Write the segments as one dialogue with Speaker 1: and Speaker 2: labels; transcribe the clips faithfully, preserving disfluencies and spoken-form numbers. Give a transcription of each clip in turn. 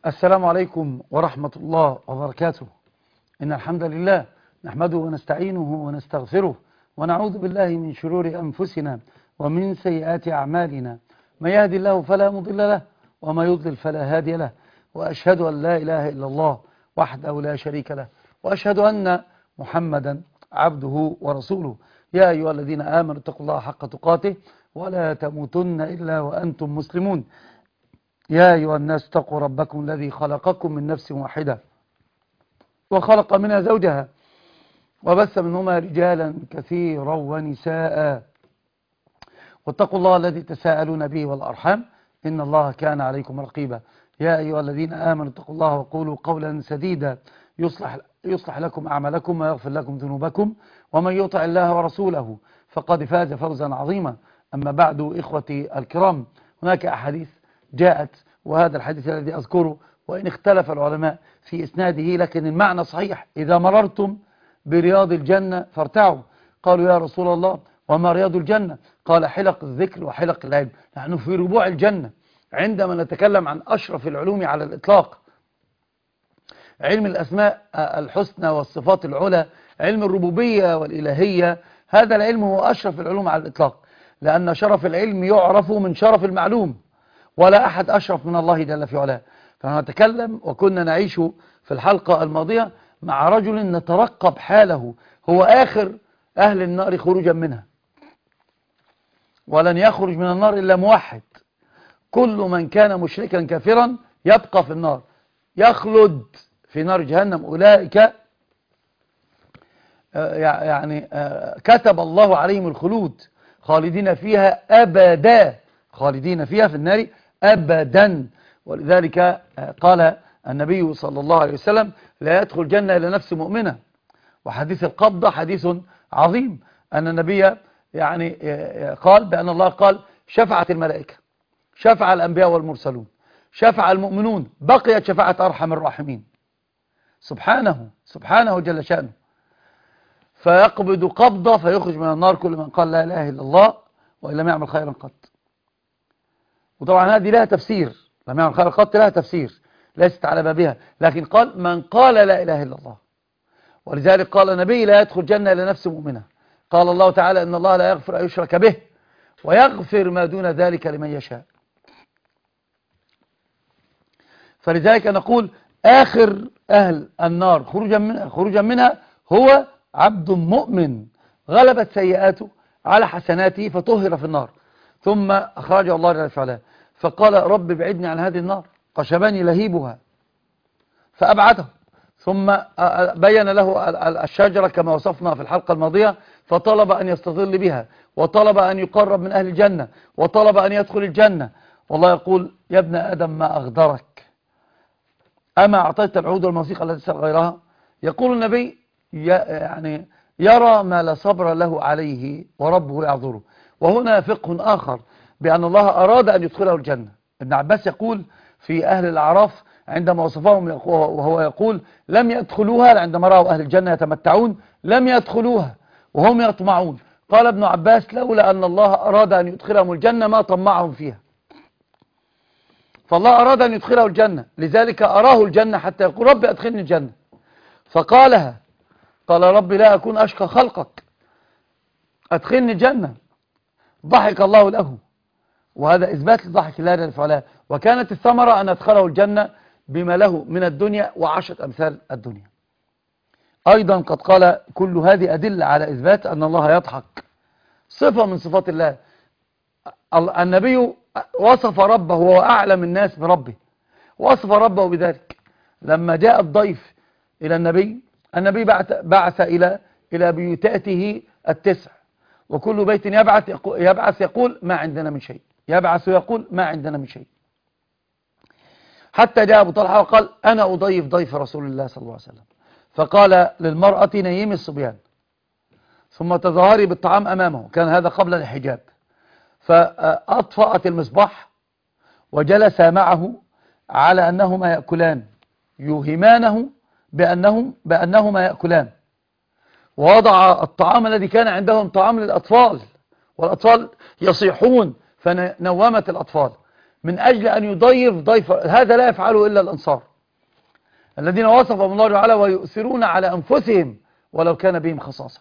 Speaker 1: السلام عليكم ورحمة الله وبركاته. إن الحمد لله نحمده ونستعينه ونستغفره ونعوذ بالله من شرور أنفسنا ومن سيئات أعمالنا. من يهدي الله فلا مضل له وما يضلل فلا هادي له، وأشهد أن لا إله إلا الله وحده لا شريك له، وأشهد أن محمدا عبده ورسوله. يا أيها الذين آمنوا اتقوا الله حق تقاته ولا تموتن إلا وأنتم مسلمون. يا أيها الناس اتقوا ربكم الذي خلقكم من نفس واحدة وخلق منها زوجها وبث منهما رجالا كثيرا ونساء، واتقوا الله الذي تساءلون به والأرحام إن الله كان عليكم رقيبا. يا أيها الذين آمنوا اتقوا الله وقولوا قولا سديدا يصلح, يصلح لكم أعمالكم ويغفر لكم ذنوبكم، ومن يطع الله ورسوله فقد فاز فوزا عظيما. أما بعد إخوتي الكرام، هناك أحاديث جاءت، وهذا الحديث الذي أذكره وإن اختلف العلماء في إسناده لكن المعنى صحيح: إذا مررتم برياض الجنة فارتعوا. قالوا يا رسول الله وما رياض الجنة؟ قال حلق الذكر وحلق العلم. نحن في ربوع الجنة عندما نتكلم عن أشرف العلوم على الإطلاق، علم الأسماء الحسنى والصفات العلى، علم الربوبية والإلهية. هذا العلم هو أشرف العلوم على الإطلاق، لأن شرف العلم يعرف من شرف المعلوم، ولا أحد أشرف من الله جل في علاه. فنتكلم وكنا نعيش في الحلقة الماضية مع رجل نترقب حاله، هو آخر أهل النار خروجا منها، ولن يخرج من النار إلا موحد. كل من كان مشركا كافرا يبقى في النار، يخلد في نار جهنم. أولئك يعني كتب الله عليهم الخلود خالدين فيها أبدا، خالدين فيها في النار أبدا. ولذلك قال النبي صلى الله عليه وسلم: لا يدخل الجنة إلا نفس مؤمنة. وحديث القبضة حديث عظيم، أن النبي يعني قال بأن الله قال: شفعت الملائكة، شفع الأنبياء والمرسلون، شفع المؤمنون، بقيت شفاعة أرحم الراحمين. سبحانه سبحانه جل شأنه. فيقبض قبضة فيخرج من النار كل من قال لا إله إلا الله وإن لم يعمل خيرا قط. وطبعا هذه لها تفسير، لم يعمل خيرا قط لها تفسير ليست على بابها، لكن قال من قال لا إله إلا الله. ولذلك قال النبي: لا يدخل الجنة إلا نفس مؤمنة. قال الله تعالى: إن الله لا يغفر أن يشرك به ويغفر ما دون ذلك لمن يشاء. فلذلك نقول آخر أهل النار خروجا منها, خروجا منها هو عبد مؤمن غلبت سيئاته على حسناته فطهر في النار، ثم أخرجه الله جل وعلا فقال: رب ابعدني عن هذه النار قشبني لهيبها، فأبعده. ثم بين له الشجرة كما وصفنا في الحلقة الماضية، فطلب أن يستظل بها، وطلب أن يقرب من أهل الجنة، وطلب أن يدخل الجنة. والله يقول: يا ابن آدم ما أغدرك، أما أعطيت العود والموسيقى التي تسأل غيرها؟ يقول النبي يعني يرى ما لا صبر له عليه وربه يعذره. وهنا فقه آخر بأن الله أراد أن يدخله الجنة. ابن عباس يقول في أهل الأعراف عندما وصفهم وهو يقول: لم يدخلوها، عندما رأوا أهل الجنة يتمتعون لم يدخلوها وهم يطمعون. قال ابن عباس: لولا أن الله أراد أن يدخلهم الجنة ما طمعهم فيها. فالله أراد أن يدخله الجنة، لذلك أراه الجنة حتى يقول: ربي أدخلني الجنة. فقالها، قال: ربي لا أكون أشقى خلقك، أدخلني الجنة. ضحك الله له، وهذا إثبات لضحك الله جل وعلا. وكانت الثمرة أن أدخله الجنة بما له من الدنيا وعشرة أمثال الدنيا. أيضا قد قال: كل هذه أدلة على إثبات أن الله يضحك، صفة من صفات الله. النبي وصف ربه وهو أعلم الناس بربه، وصف ربه بذلك. لما جاء الضيف إلى النبي، النبي بعث, بعث إلى إلى بيوتاته التسع، وكل بيت يبعث يقول, يبعث يقول ما عندنا من شيء، يبعث ويقول ما عندنا من شيء، حتى جاء أبو طلحة وقال: أنا أضيف ضيف رسول الله صلى الله عليه وسلم. فقال للمرأة: نيمي الصبيان ثم تظاهري بالطعام أمامه. كان هذا قبل الحجاب. فأطفأت المصباح وجلس معه على أنهما يأكلان، يوهمانه بأنهم بأنهما يأكلان. ووضع الطعام الذي كان عندهم طعام للأطفال، والأطفال يصيحون، فنومت الأطفال. من أجل أن يضيف ضيف. هذا لا يفعله إلا الأنصار الذين وصفهم الله تعالى ويؤثرون على أنفسهم ولو كان بهم خصاصة.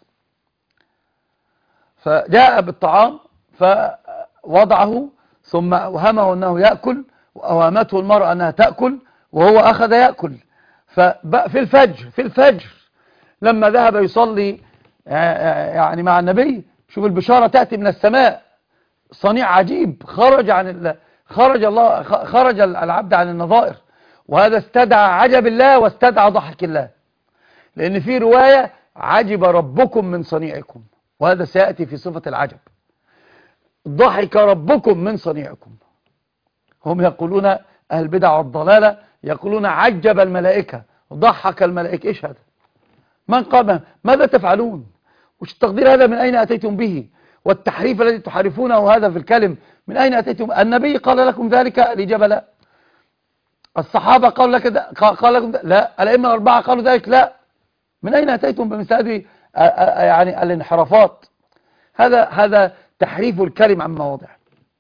Speaker 1: فجاء بالطعام فوضعه ثم أوهمه أنه يأكل وأوهمته المرأة أنها تأكل وهو أخذ يأكل. ففي الفجر في الفجر لما ذهب يصلي يعني مع النبي، شوف البشارة تأتي من السماء، صنيع عجيب، خرج عن خرج الله خرج العبد عن النظائر، وهذا استدعى عجب الله واستدعى ضحك الله، لأن في رواية عجب ربكم من صنيعكم، وهذا سيأتي في صفة العجب. ضحك ربكم من صنيعكم. هم يقولون أهل البدع والضلالة يقولون عجب الملائكة، ضحك الملائكة. إيش هذا؟ من قام؟ ماذا تفعلون؟ وش التقدير هذا؟ من أين أتيتم به؟ والتحريف الذي تحرفونه هذا في الكلم من أين أتيتم؟ النبي قال لكم ذلك؟ الإجابة لا. الصحابة قالوا لك قال لكم ذلك؟ لا. الأئمة الأربعة قالوا ذلك؟ لا. من أين أتيتم بمثل هذه يعني الانحرافات؟ هذا هذا تحريف الكلم عن مواضعه.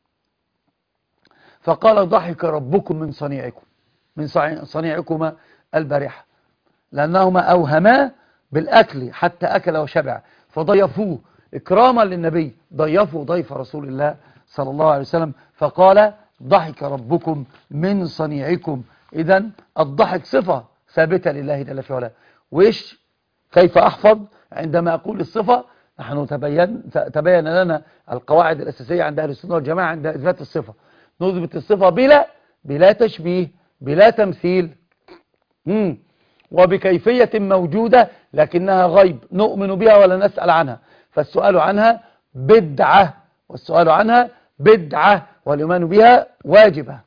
Speaker 1: فقال ضحك ربكم من صنيعكم، من صنيعكما البارحة، لأنهما أوهما بالأكل حتى أكل وشبع، فضيفوه إكراما للنبي، ضيفوا ضيف رسول الله صلى الله عليه وسلم، فقال ضحك ربكم من صنيعكم. إذن الضحك صفة ثابتة لله جل في علاه. وإيش كيف أحفظ عندما أقول الصفة؟ نحن تبين, تبين لنا القواعد الأساسية عند أهل السنة والجماعة عند إثبات الصفة. نثبت الصفة بلا بلا تشبيه، بلا تمثيل، مم. وبكيفية موجودة لكنها غيب نؤمن بها ولا نسأل عنها، فالسؤال عنها بدعة، والسؤال عنها بدعة، والإيمان بها واجبة.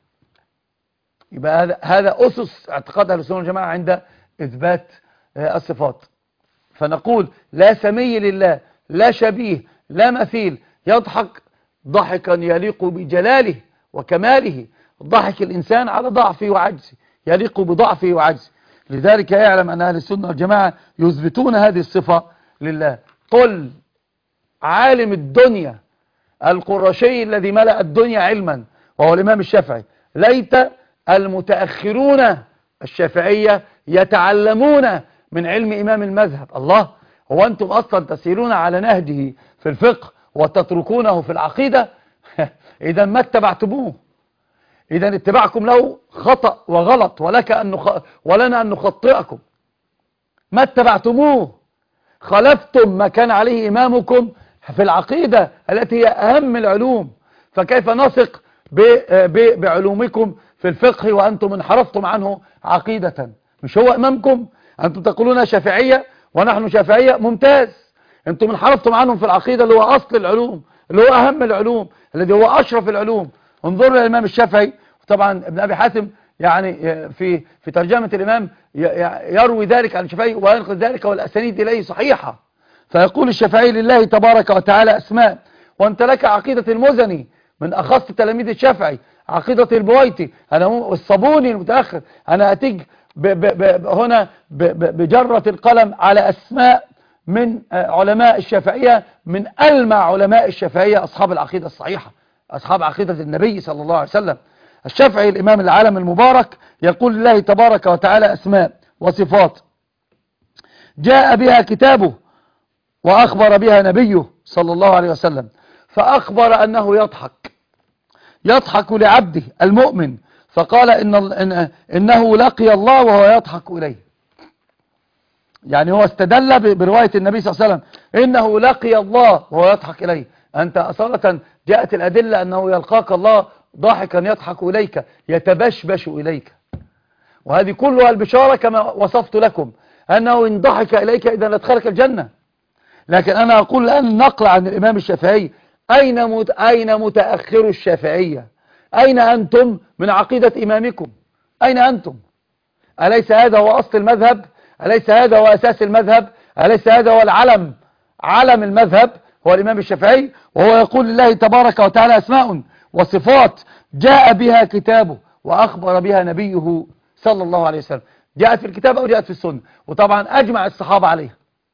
Speaker 1: يبقى هذا هذا أسس اعتقاد أهل السنة والجماعة عند إثبات الصفات. فنقول لا سمي لله، لا شبيه، لا مثيل، يضحك ضحكا يليق بجلاله وكماله. ضحك الإنسان على ضعفه وعجزه، يليق بضعفه وعجزه. لذلك يعلم أن أهل السنة والجماعة يثبتون هذه الصفة لله. قل عالم الدنيا القرشي الذي ملأ الدنيا علما وهو الإمام الشافعي، ليت المتأخرون الشافعية يتعلمون من علم إمام المذهب. الله، هو أنتم أصلا تسيرون على نهجه في الفقه وتتركونه في العقيدة؟ إذا ما اتبعتموه، إذا اتباعكم له خطأ وغلط، ولك أن نخ... ولنا أن نخطئكم. ما اتبعتموه، خلفتم ما كان عليه إمامكم في العقيدة التي هي أهم العلوم. فكيف نثق ب... ب... بعلومكم في الفقه وأنتم انحرفتم عنه عقيدة؟ مش هو إمامكم؟ أنتم تقولون شافعية ونحن شافعية، ممتاز. أنتم انحرفتم عنهم في العقيدة اللي هو أصل العلوم، اللي هو أهم العلوم، الذي هو أشرف العلوم. انظروا للإمام الشافعي. طبعا ابن أبي حاتم يعني في في ترجمة الإمام يروي ذلك عن الشافعي وينقل ذلك والأسانيد إليه صحيحة. فيقول الشافعي لله تبارك وتعالى أسماء، وأنت لك عقيدة المزني من أخص تلاميذ الشافعي، عقيدة البويتي، أنا والصابوني المتأخر. أنا أتيج ب ب ب هنا ب ب بجرة القلم على أسماء من علماء الشافعية، من ألمع علماء الشافعية، أصحاب العقيدة الصحيحة، أصحاب عقيدة النبي صلى الله عليه وسلم. الشافعي الإمام العالم المبارك يقول لله تبارك وتعالى أسماء وصفات جاء بها كتابه وأخبر بها نبيه صلى الله عليه وسلم، فأخبر أنه يضحك يضحك لعبده المؤمن، فقال إن إن إنه لقي الله وهو يضحك إليه. يعني هو استدل برواية النبي صلى الله عليه وسلم إنه لقي الله وهو يضحك إليه. أنت أصالة جاءت الأدلة أنه يلقاك الله ضاحكا يضحك إليك، يتبشبش إليك، وهذه كلها البشارة كما وصفت لكم، أنه إن ضحك إليك إذا لدخلك الجنة. لكن أنا أقول الآن نقل عن الإمام الشافعي، أين مت... أين متأخر الشافعية؟ أين أنتم من عقيدة إمامكم؟ أين أنتم؟ أليس هذا هو أصل المذهب؟ أليس هذا هو أساس المذهب؟ أليس هذا هو العلم، علم المذهب هو الإمام الشافعي؟ وهو يقول لله تبارك وتعالى أسماء وصفات جاء بها كتابه وأخبر بها نبيه صلى الله عليه وسلم. جاءت في الكتاب أو جاءت في السنة، وطبعا أجمع الصحابة عليها.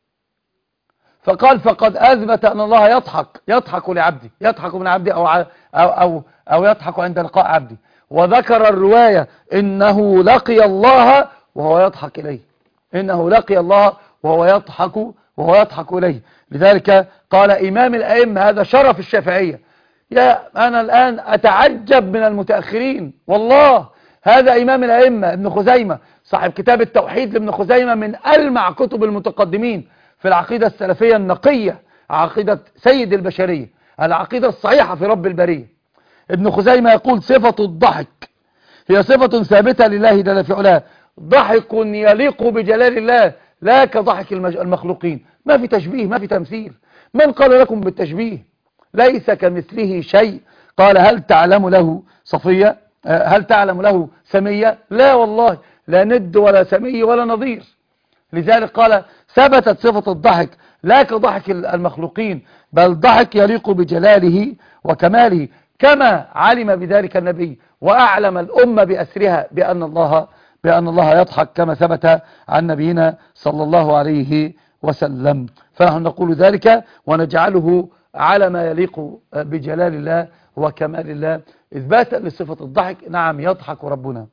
Speaker 1: فقال فقد أثبت أن الله يضحك يضحك لعبدي، يضحك من عبدي أو, أو, أو, أو يضحك عند لقاء عبدي. وذكر الرواية إنه لقي الله وهو يضحك إليه، إنه لقي الله وهو يضحك وهو يضحك إليه. لذلك قال إمام الأئمة، هذا شرف الشافعية. يا أنا الآن أتعجب من المتأخرين والله. هذا إمام الأئمة ابن خزيمة صاحب كتاب التوحيد لابن خزيمة، من ألمع كتب المتقدمين في العقيدة السلفية النقية، عقيدة سيد البشرية، العقيدة الصحيحة في رب البرية. ابن خزيمة يقول صفة الضحك هي صفة ثابتة لله جل في علاه، ضحك يليق بجلال الله لا كضحك المخلوقين. ما في تشبيه، ما في تمثيل. من قال لكم بالتشبيه؟ ليس كمثله شيء. قال هل تعلم له صفية؟ هل تعلم له سمية؟ لا والله، لا ند ولا سمي ولا نظير. لذلك قال ثبتت صفة الضحك لا كضحك المخلوقين، بل ضحك يليق بجلاله وكماله، كما علم بذلك النبي وأعلم الأمة بأسرها بأن الله بأن الله يضحك، كما ثبت عن نبينا صلى الله عليه وسلم. فنحن نقول ذلك ونجعله على ما يليق بجلال الله وكمال الله، إثباتا لصفة الضحك. نعم يضحك ربنا.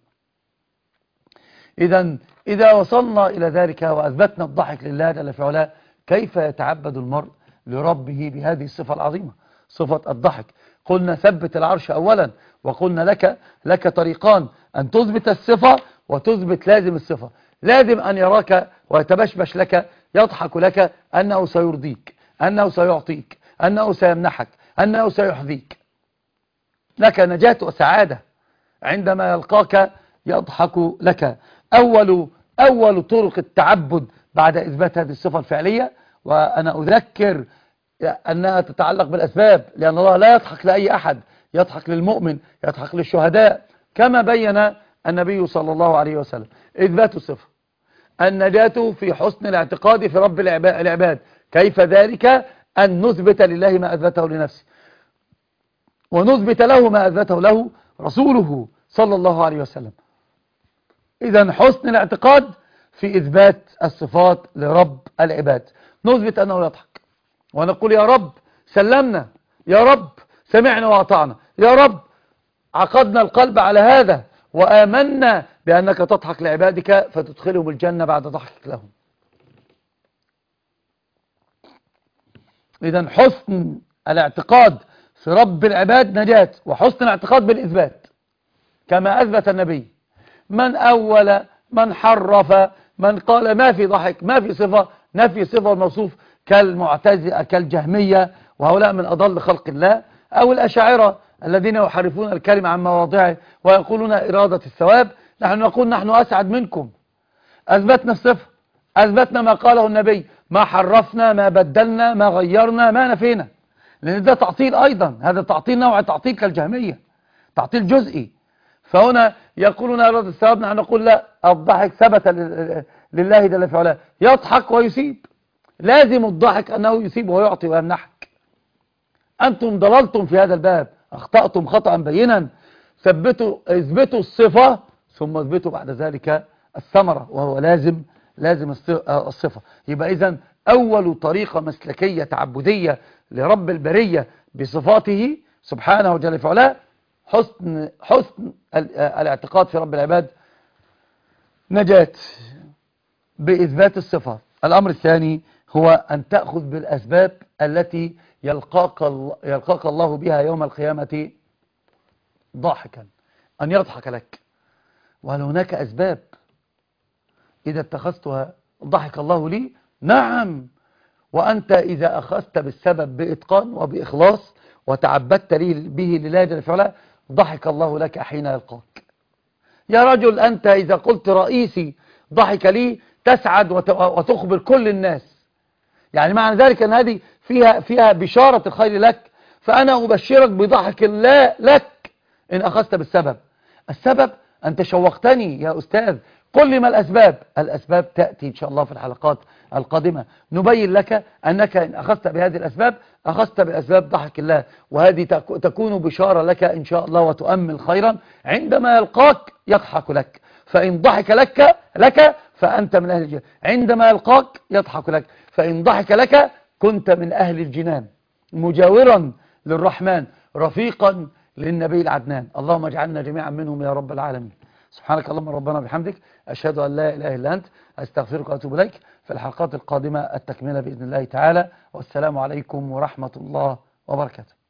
Speaker 1: إذا إذا وصلنا إلى ذلك وأثبتنا الضحك لله جل في علاه، كيف يتعبد المرء لربه بهذه الصفة العظيمة، صفة الضحك؟ قلنا ثبت العرش أولا، وقلنا لك لك طريقان، أن تثبت الصفة وتثبت لازم الصفة. لازم أن يراك ويتبشبش لك، يضحك لك أنه سيرضيك، أنه سيعطيك، أنه سيمنحك، أنه سيحذيك، لك نجاة وسعادة. عندما يلقاك يضحك لك. أول أول طرق التعبد بعد إثبات هذه الصفة الفعلية، وأنا أذكر أنها تتعلق بالأسباب، لأن الله لا يضحك لأي أحد، يضحك للمؤمن، يضحك للشهداء، كما بين النبي صلى الله عليه وسلم. إثبات الصفة، النجاة في حسن الاعتقاد في رب العباد. كيف ذلك؟ أن نثبت لله ما أثبته لنفسه، ونثبت له ما أثبته له رسوله صلى الله عليه وسلم. إذن حسن الاعتقاد في إثبات الصفات لرب العباد. نثبت أنه يضحك ونقول يا رب سلمنا، يا رب سمعنا وأطعنا، يا رب عقدنا القلب على هذا وآمنا بأنك تضحك لعبادك فتدخلهم الجنة بعد ضحكك لهم. إذن حسن الاعتقاد في رب العباد نجاة، وحسن الاعتقاد بالإثبات كما أثبت النبي. من أول، من حرف، من قال ما في ضحك، ما في صفة، نفي صفة الموصوف كالمعتزلة كالجهمية، وهؤلاء من أضل خلق الله، أو الأشاعرة الذين يحرفون الكلمة عن مواضعه ويقولون إرادة الثواب. نحن نقول نحن أسعد منكم، أثبتنا الصفة، أثبتنا ما قاله النبي، ما حرفنا، ما بدلنا، ما غيرنا، ما نفينا، لأن ده تعطيل أيضا. هذا تعطيل نوع تعطيل كالجهمية، تعطيل جزئي. فهنا يقولون إرادة الثواب، نحن نقول لا، الضحك ثبت لله جل في علاه، يضحك ويسيب. لازم الضحك أنه يسيب ويعطي ويمنحك. أنتم ضللتم في هذا الباب، أخطأتم خطأ بينا. ثبتوا اثبتوا الصفة ثم اثبتوا بعد ذلك الثمرة، وهو لازم لازم الصفة. يبقى إذن أول طريقة مسلكية تعبدية لرب البرية بصفاته سبحانه جل في علاه حسن حسن الاعتقاد في رب العباد، نجاة بإثبات الصفة. الأمر الثاني هو أن تأخذ بالأسباب التي يلقاك يلقاك الله بها يوم القيامة ضاحكا، أن يضحك لك. وهل هناك أسباب إذا اتخذتها ضحك الله لي؟ نعم. وأنت إذا أخذت بالسبب بإتقان وبإخلاص وتعبدت به لله جل وعلا ضحك الله لك حين يلقاك. يا رجل أنت إذا قلت رئيسي ضحك لي تسعد وتخبر كل الناس، يعني معنى ذلك أن هذه فيها فيها بشارة الخير لك. فأنا أبشرك بضحك الله لك إن أخذت بالسبب. السبب أنت شوقتني يا أستاذ، قل لي ما الأسباب. الأسباب تأتي إن شاء الله في الحلقات القادمة، نبين لك أنك إن أخذت بهذه الأسباب أخذت بأسباب ضحك الله، وهذه تكون بشارة لك إن شاء الله وتؤمل خيرا. عندما يلقاك يضحك لك، فإن ضحك لك لك فأنت من أهل الجنة. عندما يلقاك يضحك لك، فإن ضحك لك كنت من أهل الجنان، مجاورا للرحمن، رفيقا للنبي العدنان، اللهم اجعلنا جميعا منهم يا رب العالمين. سبحانك اللهم ربنا بحمدك، أشهد أن لا إله إلا أنت، أستغفرك وأتوب إليك. في الحلقات القادمة التكملة بإذن الله تعالى، والسلام عليكم ورحمة الله وبركاته.